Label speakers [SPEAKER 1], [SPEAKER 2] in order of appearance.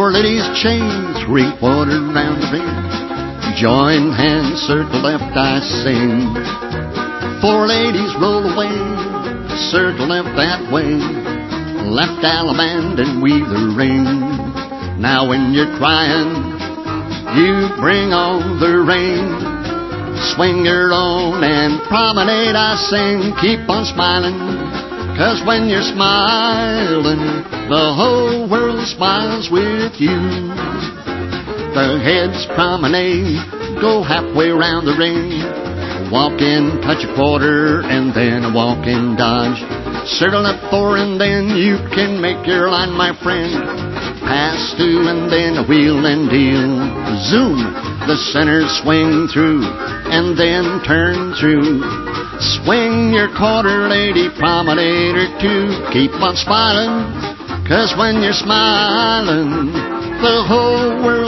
[SPEAKER 1] 4 ladies chain, 3/4 round the ring. Join hands, circle left, I sing. 4 ladies roll away, circle left that way. Left Alabama and weave the ring. Now when you're crying, you bring on the rain. Swing your own and promenade, I sing. Keep on smiling, 'cause when you're smiling, the whole world smiles with you. The heads promenade, go halfway around the ring. Walk in, touch a quarter, and then a walk in dodge. Circle up 4 and then you can make your line, my friend. Pass 2 and then a wheel and deal. Zoom, the center swing through, and then turn through. Swing your quarter, lady, promenade or 2. Keep on smiling, 'cause when you're smiling, the whole world